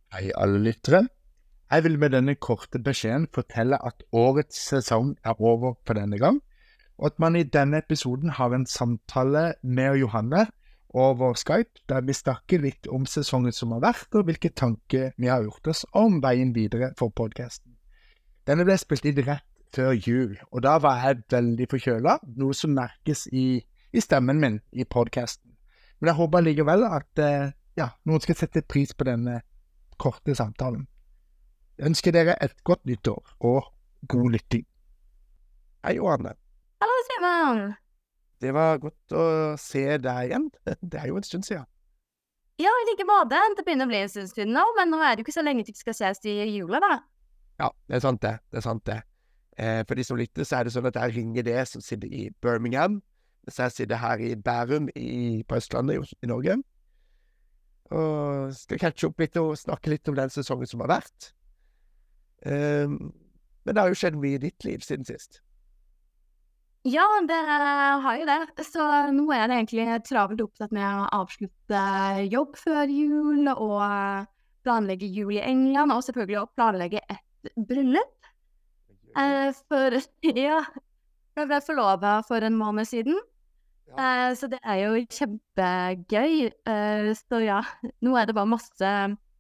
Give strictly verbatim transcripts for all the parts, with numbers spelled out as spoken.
Hei alle lyttere. Jeg vil med denne korte beskjeden fortelle at årets sesong er over for denne gang, og at man i denne episoden har en samtale med Johanne over Skype, der vi snakker litt om sesongen som har vært, og hvilke tanker vi har gjort oss om veien videre for podcasten. Denne ble spilt inn rett før jul, og da var jeg veldig forkjølet, noe som merkes i, i stemmen min i podcasten. Men jeg håper likevel at eh, ja, noen skal sette pris på denne korte samtalen. Jeg ønsker dere et godt nyttår og god lytting. Hei, Johanne. Hallo, Simon. Det var godt å se deg igjen. Det er jo en stund siden. Ja, i like måte. Det begynner å bli en stund siden nå, men nå er det jo ikke så lenge til vi skal ses i jula, da. Ja, det er sant det. Det er sant det. Eh, for de som lytter, så er det sånn at jeg ringer det som sitter i Birmingham, mens jeg sitter her i Bærum i, på Østlandet i, i Norge. Og skal catche opp litt og snakke litt om den sesongen som har vært. Um, men det har jo skjedd mye i ditt liv siden sist. Ja, det har jo det. Så nå er det egentlig travelt opptatt med å avslutte jobb før jul, og planlegge jul i England, og selvfølgelig å planlegge et bryllup. Eh, for, ja, jeg ble forlovet for en måned siden. Uh, så det er jo kjempegøy. Uh, så ja, nå er det bare masse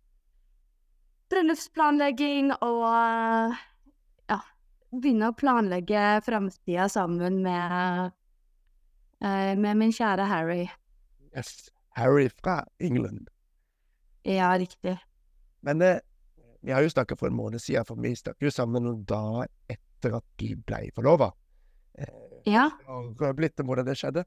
bryllupsplanlegging og uh, ja, begynne å planlegge fremtiden sammen med, uh, med min kjære Harry. Yes, Harry fra England. Ja, riktig. Men uh, vi har jo snakket for en måned siden, for vi snakket jo sammen noen dager etter at de ble forlovet. Uh, ja. Og hva har blitt om hvordan det skjedde?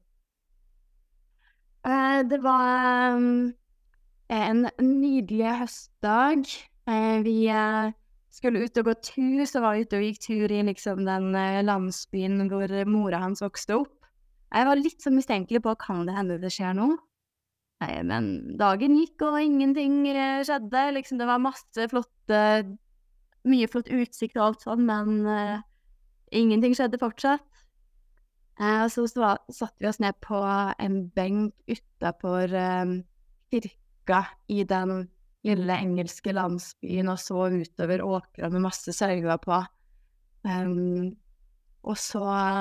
Uh, det var um, en nydelig høstdag. Uh, vi uh, skulle ut og gå tur, så var vi ute og gikk tur i liksom, den uh, landsbyen hvor mora hans vokste opp. Jeg var litt så mistenkelig på, kan det hende det skjer noe? Nei, men dagen gikk, og ingenting uh, skjedde. Liksom, det var masse flotte, mye flott utsikt og alt sånn, men uh, ingenting skjedde fortsatt. Eh, så satt vi oss ned på en benk utenfor um, kirka i den lille engelske landsbyen og så utover åkra med masse sauer på. Um, og så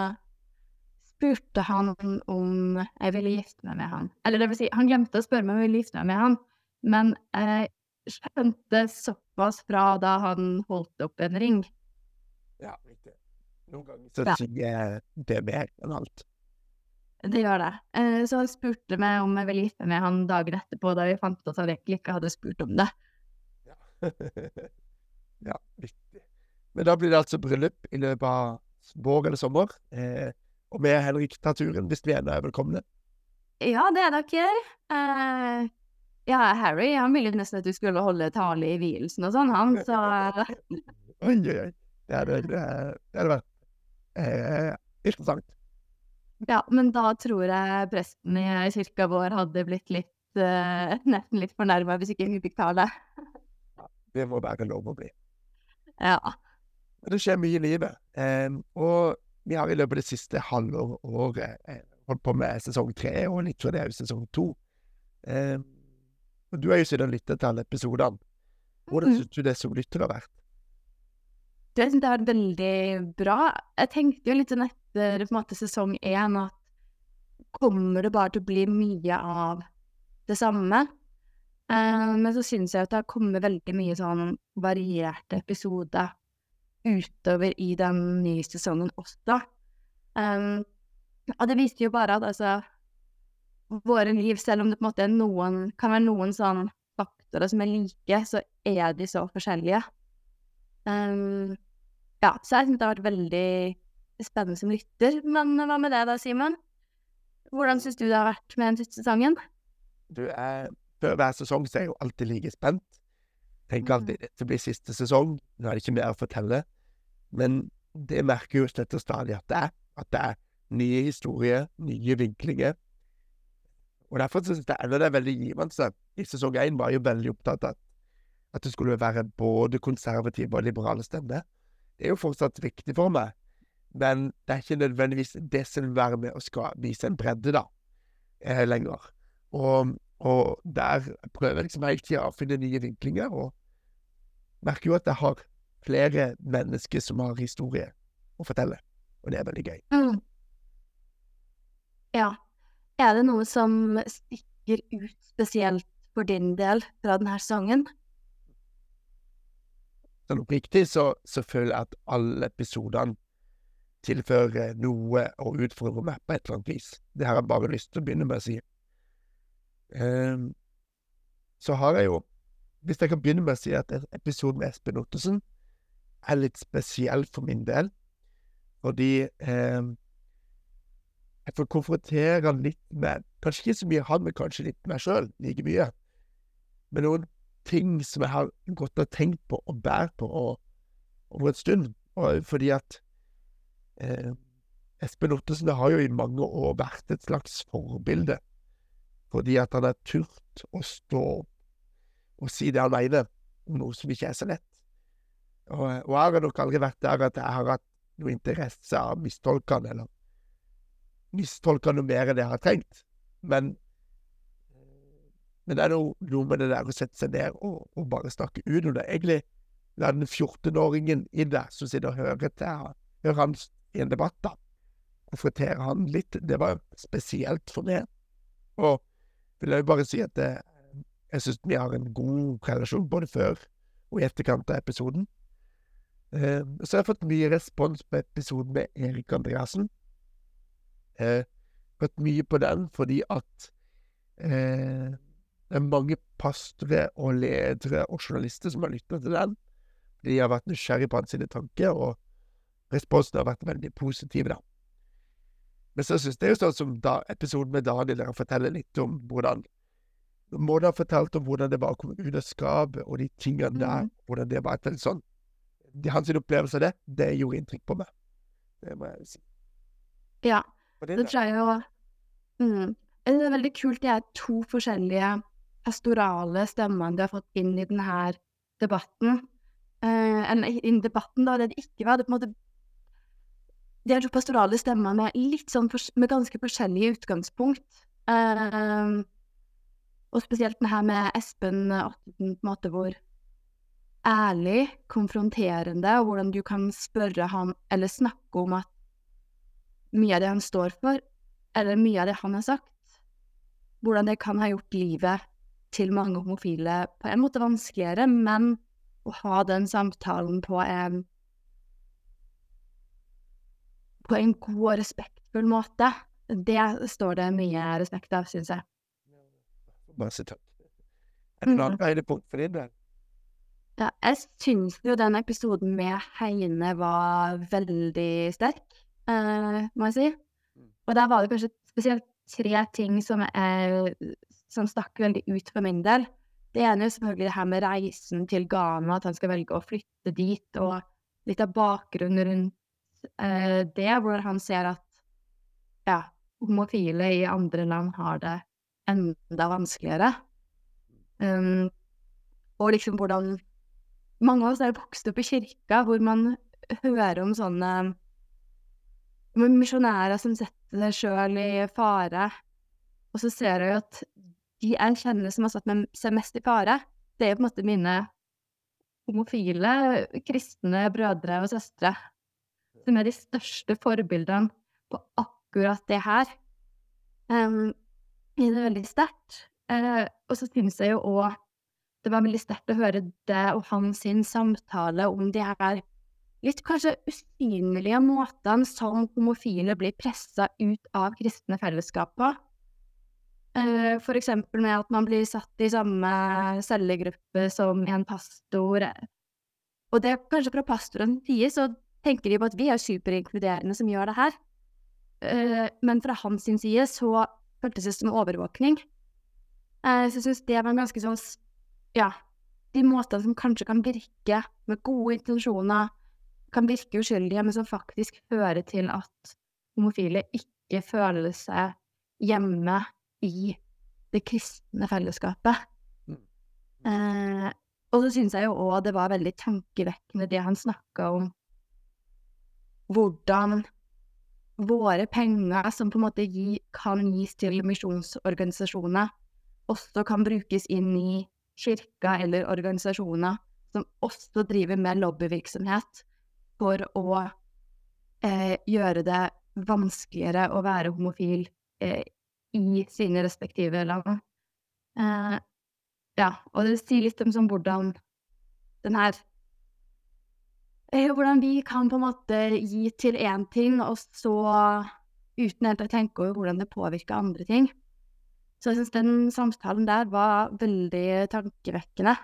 spurte han om jeg ville gifte meg med han. Eller det vil si, han glemte å spørre meg om jeg ville gifte meg med han, men jeg skjønte såpass fra da han holdt opp en ring. Ja, riktig. Noen ganger så ja. Sier det mer enn alt. Det gjør det. Eh, så han spurte meg om jeg ville gifte med han dagen etterpå, da vi fant ut at han egentlig ikke hadde spurt om det. Ja, ja, viktig. Men da blir det altså bryllup i løpet av vår eller sommer, eh, og med Henrik tar turen, hvis vi enda er velkomne. Ja, det er dere. Eh, ja, Harry, han ville nesten at du skulle holde tale i vielsen og sånn, han, så... oi, oi, oi. Det er det, det er det vært. Eh, interessant. Ja, men da tror jeg presten i kirka vår hadde blitt litt, uh, nesten litt fornærmet hvis ikke hun fikk tale. Ja, det må være lov å bli. Ja. Men det skjer mye i livet, eh, og vi har i løpet av det siste halve året eh, holdt på med sesong tre, og litt tror det er jo sesong to. Eh, og du er jo siden lyttet til alle episodene. Hvordan synes du det som lytter har vært? Jeg synes det har vært veldig bra. Jeg tenkte jo litt sånn etter på en måte sesong én at kommer det bare til å bli mye av det samme? Uh, men så synes jeg at det har kommet veldig mye sånn varierte episoder utover i den nye sesongen også. Um, og det viste jo bare at altså, våre liv, selv om det på en måte er noen, kan være noen sånn faktorer som er like, så er de så forskjellige. Um, ja, så jeg synes det har vært veldig spennende som lytter. Men hva med deg da, Simon? Hvordan synes du det har vært med den siste sesongen? Du er, før hver sesong så er jeg jo alltid like spent. Tenker alltid det blir siste sesong, nå er det ikke mer å fortelle. Men det merker jo slett og stadig at det er, at det er nye historier, nye vinklinger. Og derfor synes jeg det er veldig givende. I sesong én var jeg jo veldig opptatt av at det skulle være både konservative og liberale stemmer. Det er jo fortsatt viktig for meg, men det er ikke nødvendigvis det som vil være med å skal vise en bredde da, eh, lenger. Og, og der prøver jeg liksom hele tiden å finne nye vinklinger, og merker jo at jeg har flere mennesker som har historie å fortelle, og det er veldig gøy. Mm. Ja. Er det noe som stikker ut spesielt for din del fra denne sesongen? Sånn oppriktig så, så føler jeg at alle episodene tilfører noe og utfordrer meg på et eller annet vis. Det har jeg bare lyst til å begynne med å si. Um, så har jeg jo, hvis jeg kan begynne med å si at en episode med Espen Ottosen er litt spesiell for min del, fordi um, jeg får konfrontere han litt med, kanskje ikke så mye han, men kanskje litt meg selv, like mye, med noen ting som jeg har gått og tenkt på og bær på og, over en stund, og fordi at eh, Espen Ottosen har jo i mange år vært et slags forbilde, fordi at han har turt å stå og si det han mener om noe som ikke er så lett. Og, og jeg har nok aldri vært der at jeg har hatt noe interesse av mistolkene, eller mistolkene noe mer enn det jeg har trengt, men Men det er noe, noe med det der å sette seg ned og, og bare snakke ut om det. Egentlig er den fjortenåringen i det som sitter og hører til hører han i en debatt da. Konfronterer han litt. Det var spesielt for meg. Og vil jeg jo bare si at det, jeg synes vi har en god relasjon både før og i etterkant av episoden. Eh, så jeg har fått mye respons på episoden med Erik Andreasen. Eh, fått mye på den fordi at eh, det er mange pastere og ledere og journalister som har lyttet til den. De har vært nysgjerrige på hans sine tanker, og responsen har vært veldig positiv da. Men så synes jeg jo sånn som da, episoden med Daniel, der han forteller litt om hvordan Måten han fortalte om hvordan det var å komme ut av skapet, og de tingene der, Mm. hvordan det var et sånn. De, hans opplevelse av det, det gjorde inntrykk på meg. Det må jeg si. Ja, Og det det der. tror jeg jo mm. Det er veldig kult, det er to forskjellige pastorale stemmene du har fått inn i denne debatten. Eh, eller i i debatten da, det det ikke var, det på en måte de er to pastorale stemmer med litt sånn, fors- med ganske forskjellige utgangspunkt. Eh, og spesielt den her med Espen Ottosen, på en måte hvor ærlig, konfronterende, og hvordan du kan spørre ham, eller snakke om at mye av det han står for, eller mye av det han har sagt, hvordan det kan ha gjort livet til mange homofile på en måte vanskeligere, men å ha den samtalen på en på en god og respektfull måte, det står det mye respekt av, synes jeg. Masse takk. Er det noen høydepunkt for din del? Ja, jeg synes jo den episoden med Heine var veldig sterk, eh, må jeg si. Og der var det kanskje spesielt tre ting som, er, som stakk veldig ut for min del. Det ene er selvfølgelig det her med reisen til Ghana, at han skal velge å flytte dit, og litt av bakgrunnen rundt eh, det, hvor han ser at ja, homofile i andre land har det enda vanskeligere. Um, og liksom hvordan mange av oss er vokst opp i kirka, hvor man hører om sånne misjonærer som setter seg selv i fare, og så ser jeg jo at de jeg kjenner som har satt med seg mest i fare, det er jo på en måte mine homofile, kristne brødre og søstre, som er de største forbildene på akkurat det her. Um, det er veldig sterkt. Uh, og så synes jeg jo også det var veldig sterkt å høre det og hans sin samtale om de her litt kanskje usynlige måtene som homofile blir presset ut av kristne fellesskaper. Uh, for eksempel med at man blir satt i samme cellegruppe som en pastor. Og det kanskje fra pastorens side så tenker de på at vi er superinkluderende som gjør det her. Uh, men fra hans sin side så føltes det som overvåkning. Uh, så jeg synes det var en ganske sånn ja, de måtene som kanskje kan virke med gode intensjoner, kan virke uskyldige, men som faktisk fører til at homofile ikke føler seg hjemme i det kristne fellesskapet. Mm. Eh, og så synes jeg jo også det var veldig tankevekkende det han snakket om hvordan våre penger som på en måte gi, kan gis til misjonsorganisasjoner også kan brukes inn i kirka eller organisasjoner som også driver med lobbyvirksomhet for å eh, gjøre det vanskeligere å være homofil eh, i sine respektive land. Eh, ja, og det sier litt om sånn hvordan den her eh, hvordan vi kan på en måte gi til en ting, og så uten helt å tenke over hvordan det påvirker andre ting. Så jeg synes den samtalen der var veldig tankevekkende.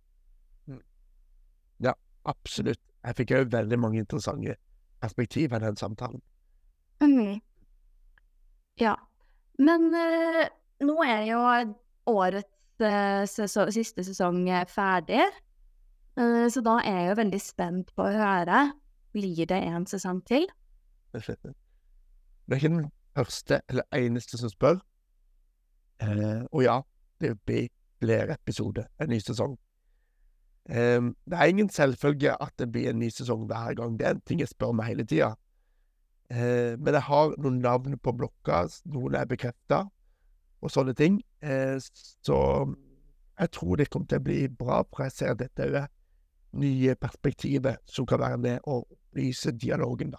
Ja, absolutt. Jeg fikk jo veldig mange interessante perspektiver i den samtalen. Mhm. Ja, men eh, nå er jo årets eh, sesong, siste sesong eh, ferdig, eh, så da er jeg jo veldig spent på å høre, blir det en sesong til? Det er ikke den første eller eneste som spør. Eh, og ja, det blir flere episoder, en ny sesong. Eh, det er ingen selvfølge at det blir en ny sesong hver gang. Det er en ting jeg spør meg hele tiden. Eh, men jeg har noen navn på blokka, noen er bekreftet, og sånne ting. Eh, så jeg tror det kommer til å bli bra, for jeg ser at dette er nye perspektiver som kan være med og opplyse dialogen da.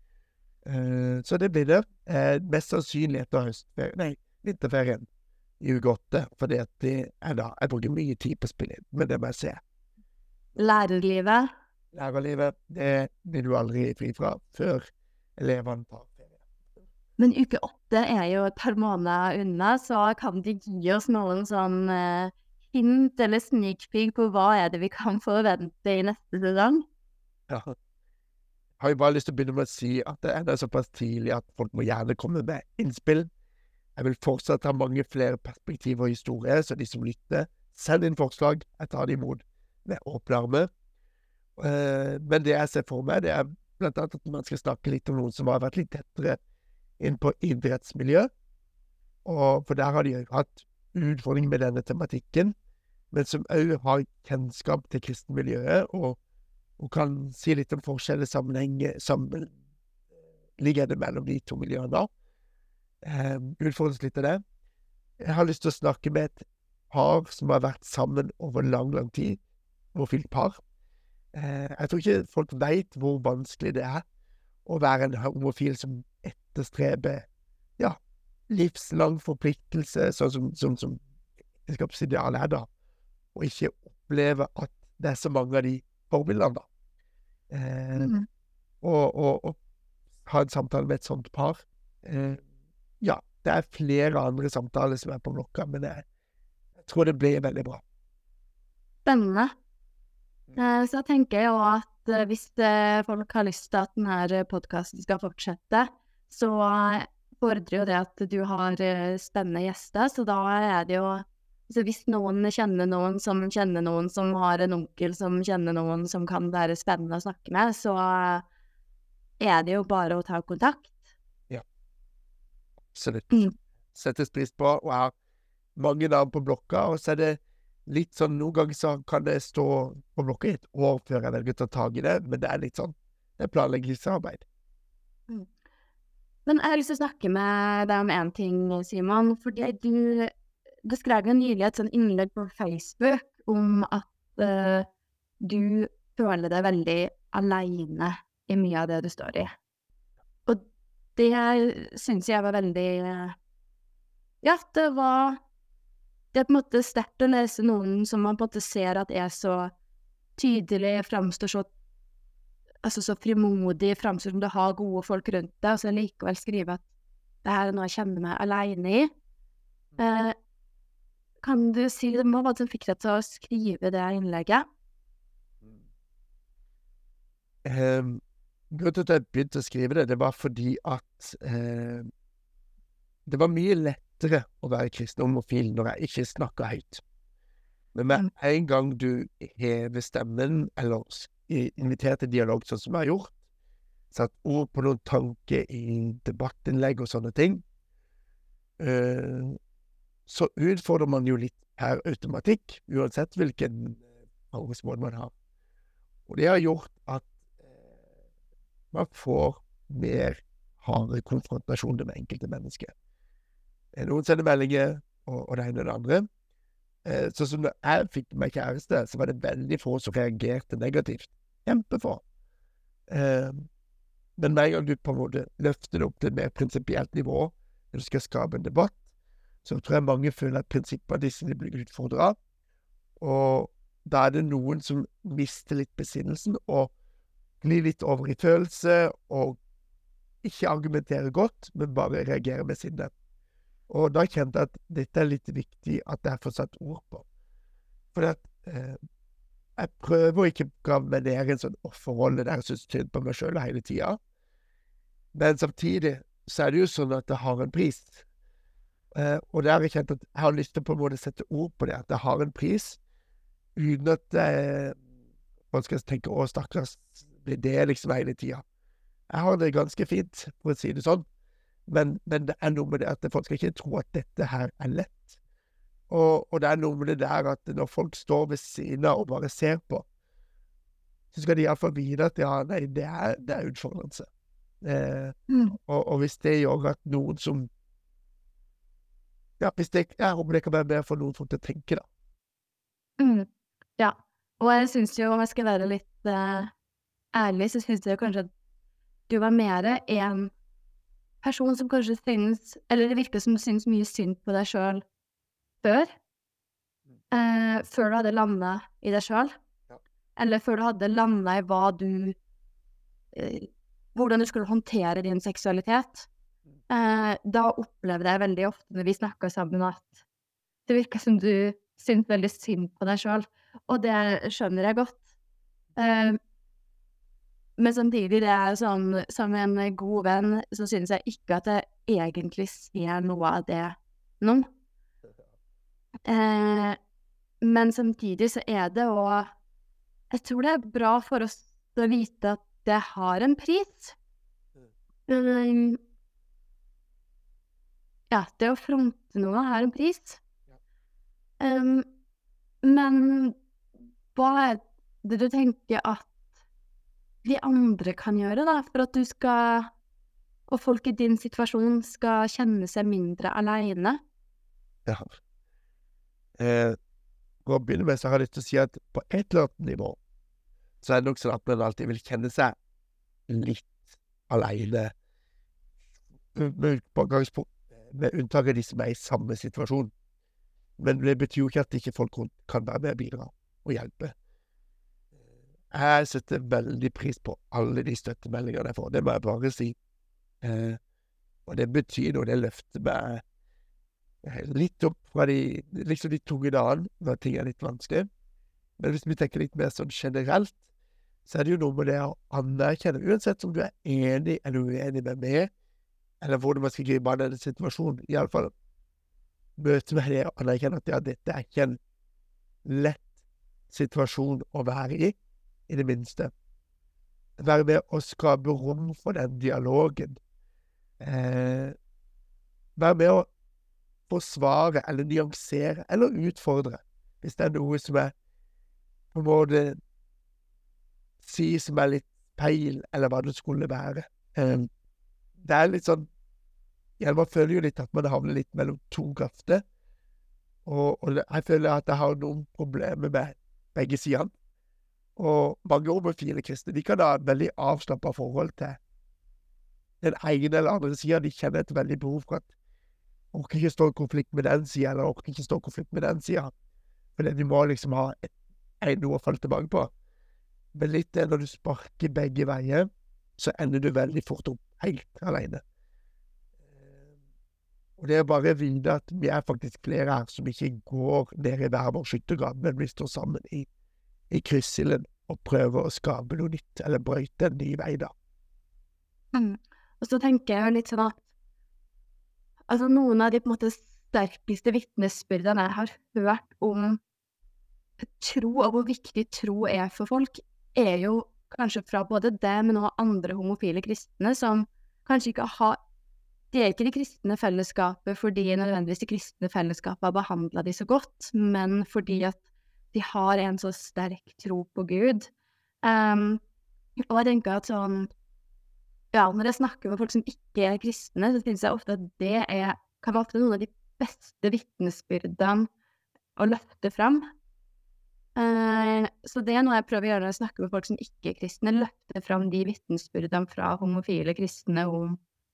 Uh, så det blir det. Uh, mest sannsynlig etter høstferien, nei, vinterferien i uke åtte, for det er da, jeg bruker mye tid på å spille inn, men det må jeg se. Lærerlivet? Lærerlivet, det blir du aldri fri fra før elevene tar ferie. Men uke åtte er jo et par måneder unna, så kan de gi oss noen sånn uh, hint eller sneak peek på hva er det vi kan forvente i neste sesong? Ja. Jeg har jo bare lyst til å begynne med å si at det er såpass tidlig at folk må gjerne komme med innspill. Jeg vil fortsatt ha mange flere perspektiver og historier, så de som lytter, send inn forslag, jeg tar det imot med åpne armer. Uh, men det jeg ser for meg, det er blant annet at man skal snakke litt om noen som har vært litt tettere inn på idrettsmiljø, og for der har de hatt utfordring med denne tematikken, men som også har kjennskap til kristenmiljøet, og og kan si litt om forskjellige sammenhenger, sammenliggende mellom de to miljøene. Eh, utfordres litt av det. Jeg har lyst til å snakke med et par som har vært sammen over lang, lang tid, homofilt par. Eh, jeg tror ikke folk vet hvor vanskelig det er å være en homofil som etterstreber, ja, livslang forpliktelse, sånn som, som, som ekteskapsidealet er da, og ikke oppleve at det er så mange av de forbildene da. Eh, mm. og, og, og ha en samtale med et sånt par. Eh, ja, det er flere andre samtaler som er på blokka, men jeg, jeg tror det blir veldig bra. Spennende. Eh, så tenker jeg jo at eh, hvis eh, folk har lyst til at denne podcasten skal fortsette, så fordrer jo det at du har eh, spennende gjester, så da er det jo Så hvis noen kjenner noen som kjenner noen som har en onkel som kjenner noen som kan være spennende å snakke med, så er det jo bare å ta kontakt. Ja, absolutt. Mm. Settes pris på, og jeg har mange navn på blokka, og så er det litt sånn, noen ganger så kan det stå på blokka i et år før jeg velger å ta tag i det, men det er litt sånn, det er planleggingsarbeid. Mm. Men jeg har lyst til å snakke med deg om en ting, Simon, fordi du Du skrev jo nylig et sånn innlegg på Facebook om at uh, du føler deg veldig alene i mye av det du står i. Og det synes jeg var veldig uh, Ja, det var Det er på en måte sterkt å lese noen som man på en måte ser at er så tydelig, fremstår så altså så frimodig, fremstår som du har gode folk rundt deg, og så likevel skrive at det her er noe jeg kjenner meg alene i. Uh, Kan du si litt om hva som fikk deg til å skrive det innlegget? Um, grunnen til at jeg begynte å skrive det, det var fordi at uh, det var mye lettere å være kristen og homofil når jeg ikke snakket høyt. Men med en gang du hever stemmen, eller inviterer til dialog sånn som jeg har gjort, satt ord på noen tanker i debattinnlegg og sånne ting, uh, så utfordrer man jo litt per automatikk, uansett hvilken arbeidsmåte man har. Og det har gjort at eh, man får mer harde konfrontasjoner med enkelte mennesker. Noen sender meldinger, og, og det ene og det andre. Eh, så som når jeg fikk meg kjæreste, så var det veldig få som reagerte negativt. Kjempefå. Eh, men med en gang du på en måte løfter det opp til et mer prinsipielt nivå, når du skal skape en debatt, så tror jeg mange føler at prinsippene disse blir utfordret, og da er det noen som mister litt besinnelsen, og glir litt over i følelse, og ikke argumenterer godt, men bare reagerer med sinne. Og da kjente jeg at dette er litt viktig at jeg får satt ord på. For at, eh, jeg prøver å ikke grave meg ned i en sånn offerrolle der jeg synes synd på meg selv hele tiden. Men samtidig så er det jo sånn at det har en pris. Eh, og der har jeg kjent at jeg har lyst til på en måte sette ord på det, at det har en pris, uten at eh, man skal tenke, å stakkars, blir det liksom hele tiden. Jeg har det ganske fint, for å si det sånn. Men, men det er noe med det at folk skal ikke tro at dette her er lett. Og, og det er noe med det der at når folk står ved siden av og bare ser på, så skal de i hvert fall vite at ja, nei, det er, det er utfordrende. Eh, Mm. og, og hvis det gjør at noen som, ja, hvis det, jeg håper det kan være med for noen folk til å tenke da. Mm. Ja, og jeg synes jo, om jeg skal være litt eh, ærlig, så synes jeg kanskje at du var mer en person som kanskje synes, eller det virker som du synes mye synd på deg selv før, eh, før du hadde landet i deg selv, Ja. eller før du hadde landet i hva du, eh, hvordan du skulle håndtere din seksualitet. Eh, da opplevde jeg veldig ofte når vi snakket sammen at det virker som du synes veldig synd på deg selv, og det skjønner jeg godt. Eh, men samtidig, det er sånn, som en god venn, så synes jeg ikke at jeg egentlig ser noe av det nå. Eh, men samtidig så er det også, jeg tror det er bra for oss å vite at det har en pris. Um, ja, det å fronte noe har en pris. Um, men hva er det du tenker at de andre kan gjøre da, for at du skal, og folk i din situasjon skal kjenne seg mindre alene? Ja. Eh, for å begynne med så har jeg lyst til å si at på et eller annet nivå, så er det nok sånn at man alltid vil kjenne seg litt alene, med, utgangspunkt, med unntak av de som er i samme situasjon. Men det betyr jo ikke at ikke folk rundt kan være med og bidra og hjelpe. Jeg setter veldig pris på alle de støttemeldingene jeg får, det må jeg bare si. Eh, og det betyr noe, det løfter meg litt opp fra de, liksom de tunge dagene, når ting er litt vanskelig. Men hvis vi tenker litt mer sånn generelt, så er det jo noe med det å anerkjenne, uansett om du er enig eller uenig med meg, eller hvordan man skal gripe an denne situasjonen, i alle fall møte med det og anerkjenne at ja, dette er ikke en lett situasjon å være i, i det minste. Være med å skape rom for den dialogen. Eh, være med å forsvare, eller nyansere, eller utfordre, hvis det er noe som er på en måte si som er litt feil, eller hva det skulle være. Um, det er litt sånn, ja, man føler jo litt at man havner litt mellom to krefter, og, og jeg føler at jeg har noen problemer med begge sidene. Og mange homofile kristne, de kan ha et veldig avslappet forhold til den ene eller andre siden. De kjenner et veldig behov for at de orker ikke stå i konflikt med den siden, eller orker ikke stå i konflikt med den siden. Fordi de må liksom ha et, et noe å falle tilbake på. Men litt det, når du sparker begge veier, så ender du veldig fort opp helt alene. Og det er bare å vite at vi er faktisk flere her som ikke går ned i hver vår skyttergrav, men vi står sammen i, i kryssilden og prøver å skape noe nytt, eller brøyte en ny vei da. Mm. Og så tenker jeg jo litt sånn at altså noen av de på en måte sterkeste vittnesbyrdene jeg har hørt om tro, og hvor viktig tro er for folk, er jo kanskje fra både det, men også andre homofile kristne, som kanskje ikke har, de er ikke de kristne fellesskapet fordi nødvendigvis de kristne fellesskapet har behandlet de så godt, men fordi at de har en så sterk tro på Gud. Um, og jeg tenker at sånn, ja, når jeg snakker med folk som ikke er kristne, så synes jeg ofte at det er, kan være ofte noen av de beste vittnesbyrdene å løfte fram. Eh, så det er noe jeg prøver å gjøre når jeg snakker med folk som ikke er kristne, løfte fram de vitnesbyrdene fra homofile kristne om,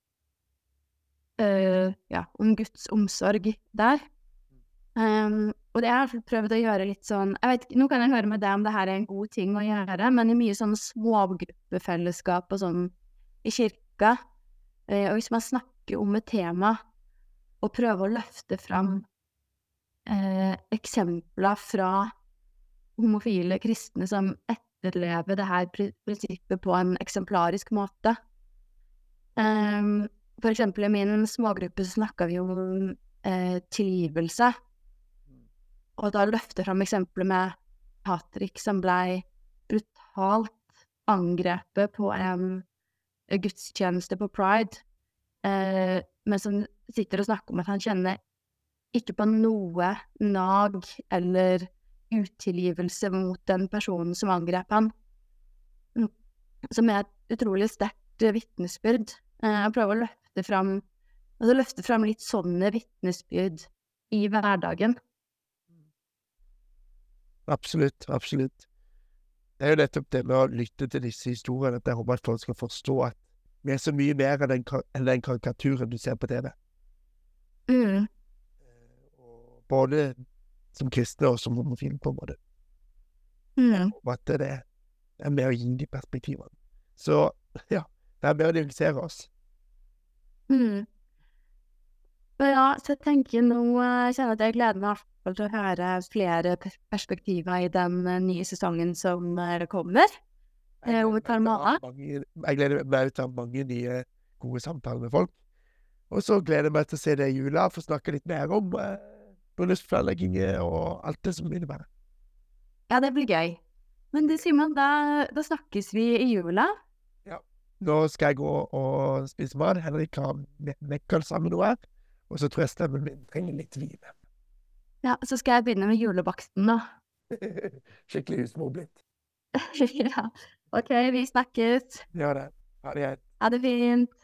eh, ja, om Guds omsorg der. Um, og det har jeg prøvd å gjøre litt sånn, jeg vet ikke, nå kan jeg høre med deg om det her er en god ting å gjøre, men i mye sånn smågruppefellesskap og sånn i kirka, eh, og hvis man snakker om et tema og prøver å løfte fram eh, eksempler fra homofile kristne som etterlever det her pri- prinsippet på en eksemplarisk måte. Um, for eksempel i min smågruppe så snakket vi om eh, tilgivelse. Og da løfter frem eksempler med Patrick som ble brutalt angrepet på en gudstjeneste på Pride, eh, men som sitter og snakker om at han kjenner ikke på noe nag eller uttilgivelse mot den personen som angrep han, som er et utrolig sterkt vitnesbyrd. Eh, jeg prøver å løfte frem, altså løfte frem litt sånne vitnesbyrd i hverdagen. Absolutt, absolutt. Det er jo nettopp det med å lytte til disse historiene, at jeg håper at folk skal forstå at vi er så mye mer enn den, ka- enn den karikaturen du ser på T V. Mm. Og både som kristne og som homofile, på en måte. Mm. Og at det er med å gi de perspektivene. Så ja, det er med å nyansere oss. Mm. Og ja, så jeg tenker nå, eh, jeg kjenner at jeg gleder meg i hvert fall til å høre flere per- perspektiver i den eh, nye sesongen som eh, kommer, eh, om et par måneder. Mange, jeg gleder meg til å ha mange nye gode samtaler med folk. Og så gleder jeg meg til å se det i jula, for å snakke litt mer om eh, bryllupsplanlegging og alt det som innebærer. Ja, det blir gøy. Men du, Simon, da, da snakkes vi i jula. Nå skal jeg gå og spise mat. Henrik har me- mekket sammen noe. Og så tror jeg stemmen min trenger litt hvile. Ja, så skal jeg begynne med julebaksten da. Skikkelig husmorblitt. Ja, ok, vi snakkes. Ja, det. Ha det greit. Ha det fint.